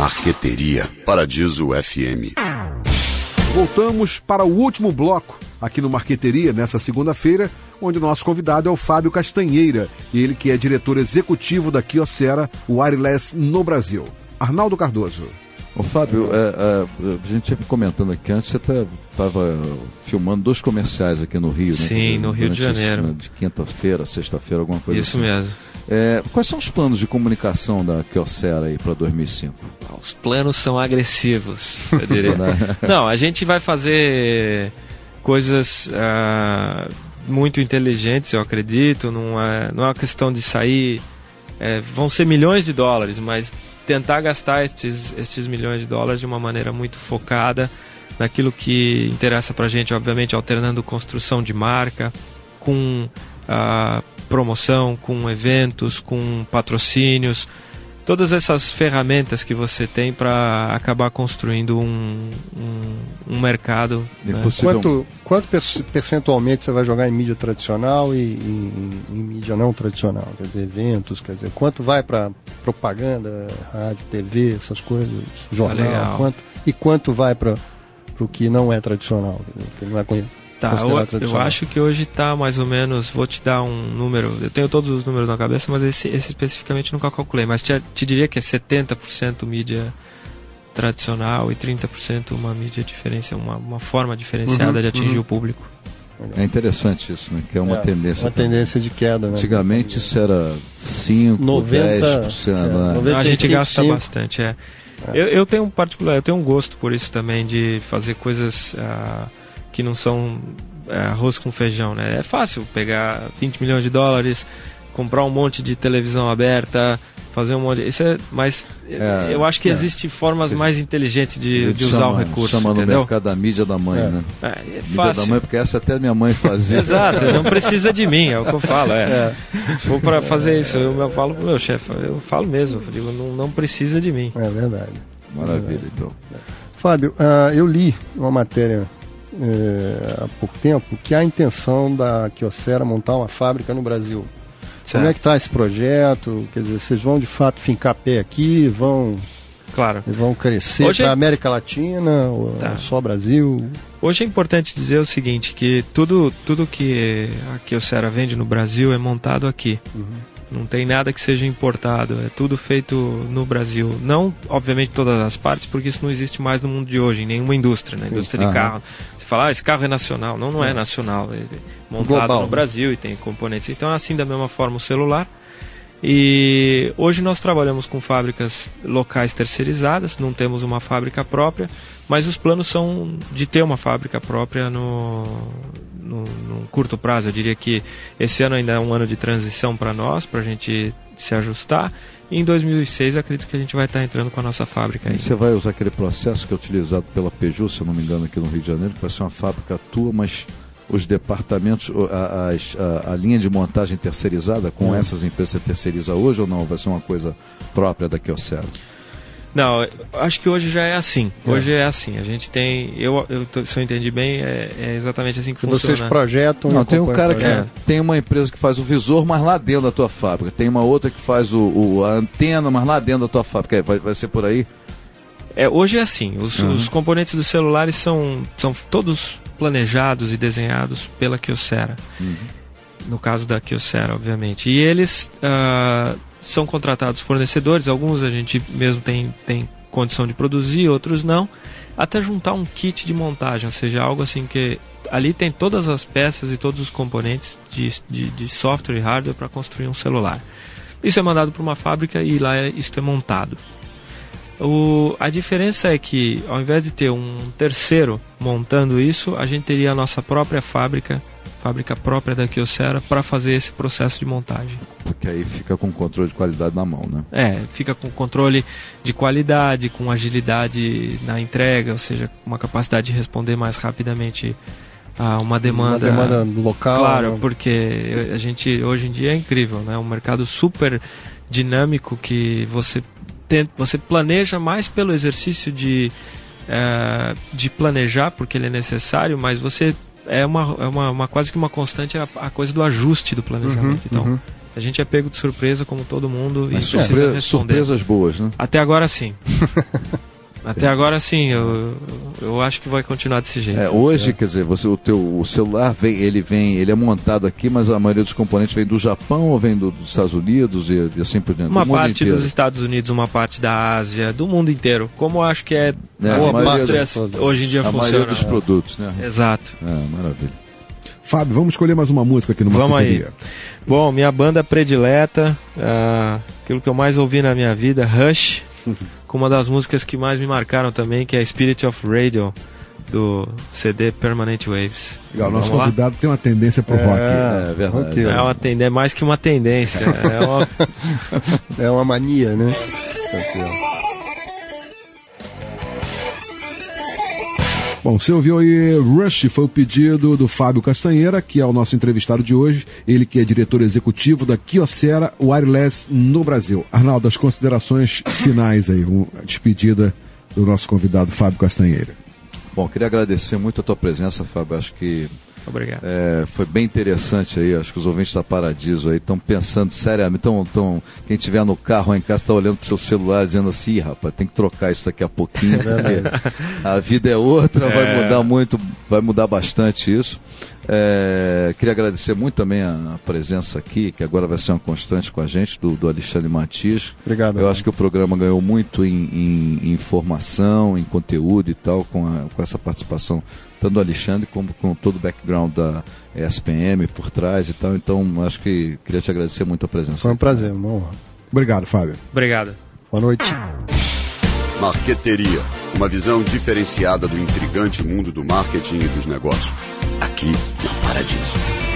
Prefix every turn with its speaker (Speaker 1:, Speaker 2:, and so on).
Speaker 1: Marqueteria Paradiso FM.
Speaker 2: Voltamos para o último bloco aqui no Marqueteria, nessa segunda-feira, onde o nosso convidado é o Fábio Castanheira, ele que é diretor executivo da Kyocera Wireless no Brasil. Arnaldo Cardoso.
Speaker 3: Ô Fábio, a gente estava comentando aqui antes, você estava filmando 2 comerciais aqui no Rio, né?
Speaker 4: Sim, no Rio de Janeiro.
Speaker 3: De quinta-feira, sexta-feira, alguma coisa
Speaker 4: Isso
Speaker 3: assim.
Speaker 4: Mesmo.
Speaker 3: Quais são os planos de comunicação da Kyocera aí para 2005?
Speaker 4: Os planos são agressivos, eu diria. Não, a gente vai fazer coisas muito inteligentes, eu acredito. Não é uma questão de sair... vão ser milhões de dólares, mas tentar gastar estes milhões de dólares de uma maneira muito focada naquilo que interessa pra gente, obviamente alternando construção de marca com promoção, com eventos, com patrocínios, todas essas ferramentas que você tem para acabar construindo um mercado. Né?
Speaker 5: Quanto percentualmente você vai jogar em mídia tradicional e em mídia não tradicional? Quer dizer, eventos, quanto vai para propaganda, rádio, TV, essas coisas, jornal, quanto vai para o que não é tradicional, que não é considerado tradicional?
Speaker 4: Eu acho que hoje está mais ou menos, vou te dar um número, eu tenho todos os números na cabeça, mas esse especificamente nunca calculei, mas te diria que é 70% mídia tradicional e 30% uma mídia uma forma diferenciada de atingir o público.
Speaker 3: É interessante isso, né? Que é uma tendência.
Speaker 5: Uma tendência de queda, né?
Speaker 3: Antigamente isso era 5%, 10%.
Speaker 4: A gente gasta bastante, Eu tenho eu tenho um gosto por isso também, de fazer coisas que não são arroz com feijão, né? É fácil pegar 20 milhões de dólares, comprar um monte de televisão aberta, fazer um monte de... Mas eu acho que existem formas mais inteligentes de usar o recurso,
Speaker 3: chama
Speaker 4: entendeu?
Speaker 3: No mercado da mídia da mãe, né?
Speaker 4: É
Speaker 3: mídia
Speaker 4: fácil.
Speaker 3: Da mãe, porque essa até minha mãe fazia.
Speaker 4: Exato, não precisa de mim, é o que eu falo. Se for para fazer isso, eu falo pro meu chefe, eu falo mesmo, eu digo, não precisa de mim.
Speaker 5: É verdade.
Speaker 3: Maravilha, então.
Speaker 5: Fábio, eu li uma matéria há pouco tempo que há a intenção da Kyocera montar uma fábrica no Brasil. Certo. Como é que está esse projeto? Quer dizer, vocês vão de fato fincar pé aqui, vão crescer para a América Latina, ou só Brasil?
Speaker 4: Hoje é importante dizer o seguinte, que tudo que a Kyocera vende no Brasil é montado aqui. Não tem nada que seja importado, é tudo feito no Brasil. Não, obviamente, todas as partes, porque isso não existe mais no mundo de hoje, em nenhuma indústria, né? Indústria de carro. Você fala, esse carro é nacional. Não é nacional, é montado global, no Brasil e tem componentes. Então é assim da mesma forma o celular. E hoje nós trabalhamos com fábricas locais terceirizadas, não temos uma fábrica própria, mas os planos são de ter uma fábrica própria no curto prazo. Eu diria que esse ano ainda é um ano de transição para nós, para a gente se ajustar. E em 2006 acredito que a gente vai estar entrando com a nossa fábrica.
Speaker 3: E você vai usar aquele processo que é utilizado pela Peugeot, se eu não me engano, aqui no Rio de Janeiro, que vai ser uma fábrica tua, mas os departamentos, a linha de montagem terceirizada com essas empresas você terceiriza hoje ou não? Vai ser uma coisa própria da Kyocera?
Speaker 4: Não, acho que hoje já é assim. Hoje é assim. A gente tem... se eu entendi bem, é exatamente assim que funciona.
Speaker 5: Vocês projetam...
Speaker 3: Não, tem um cara que tem uma empresa que faz o visor, mas lá dentro da tua fábrica. Tem uma outra que faz a antena, mas lá dentro da tua fábrica. Vai ser por aí?
Speaker 4: Hoje é assim. Os componentes dos celulares são todos planejados e desenhados pela Kyocera. No caso da Kyocera, obviamente. E eles... são contratados fornecedores, alguns a gente mesmo tem condição de produzir, outros não, até juntar um kit de montagem, ou seja, algo assim que ali tem todas as peças e todos os componentes de software e hardware para construir um celular. Isso é mandado para uma fábrica e lá isso é montado. A diferença é que ao invés de ter um terceiro montando isso, a gente teria a nossa própria fábrica própria da Kyocera para fazer esse processo de montagem.
Speaker 3: Porque aí fica com controle de qualidade na mão, né?
Speaker 4: Fica com controle de qualidade, com agilidade na entrega, ou seja, uma capacidade de responder mais rapidamente a uma demanda
Speaker 5: local.
Speaker 4: Claro, porque a gente hoje em dia é incrível, né? Um mercado super dinâmico que você planeja mais pelo exercício de planejar, porque ele é necessário, mas você... É uma quase que uma constante a coisa do ajuste do planejamento. Então, A gente é pego de surpresa como todo mundo.
Speaker 3: Mas
Speaker 4: e precisa responder.
Speaker 3: Surpresas boas, né?
Speaker 4: Até agora sim. Até agora sim, eu acho que vai continuar desse jeito.
Speaker 3: Hoje, quer dizer, o celular ele é montado aqui, mas a maioria dos componentes vem do Japão ou vem dos Estados Unidos e assim por diante?
Speaker 4: Uma parte dos Estados Unidos, uma parte da Ásia, do mundo inteiro. Como eu acho que as indústrias hoje em dia funcionam. A maioria
Speaker 3: dos produtos, né?
Speaker 4: Exato.
Speaker 3: Maravilha.
Speaker 2: Fábio, vamos escolher mais uma música aqui no Marqueteria.
Speaker 4: Vamos aí. Bom, minha banda predileta, aquilo que eu mais ouvi na minha vida, Rush, com uma das músicas que mais me marcaram também, que é Spirit of Radio, do CD Permanent Waves.
Speaker 2: Legal, nosso convidado tem uma tendência pro rock.
Speaker 3: É verdade.
Speaker 4: É uma tendência, mais que uma tendência.
Speaker 5: É uma mania, né?
Speaker 2: Bom, você ouviu aí Rush, foi o pedido do Fábio Castanheira, que é o nosso entrevistado de hoje, ele que é diretor executivo da Kyocera Wireless no Brasil. Arnaldo, as considerações finais aí, a despedida do nosso convidado Fábio Castanheira.
Speaker 3: Bom, queria agradecer muito a tua presença, Fábio, acho que
Speaker 4: obrigado.
Speaker 3: Foi bem interessante aí, acho que os ouvintes da Paradiso aí estão pensando seriamente, quem estiver no carro ou em casa está olhando para o seu celular dizendo assim, rapaz, tem que trocar isso daqui a pouquinho, a vida é outra, vai mudar muito, vai mudar bastante isso. Queria agradecer muito também a presença aqui, que agora vai ser uma constante com a gente, do Alexandre Matias.
Speaker 5: Obrigado.
Speaker 3: Eu acho que o programa ganhou muito em informação, em conteúdo e tal, com essa participação tanto do Alexandre como com todo o background da ESPM por trás e tal. Então, acho que queria te agradecer muito a presença.
Speaker 5: Foi um prazer, uma honra.
Speaker 2: Obrigado, Fábio.
Speaker 4: Obrigado.
Speaker 5: Boa noite.
Speaker 1: Marqueteria, uma visão diferenciada do intrigante mundo do marketing e dos negócios. Aqui na Paradiso.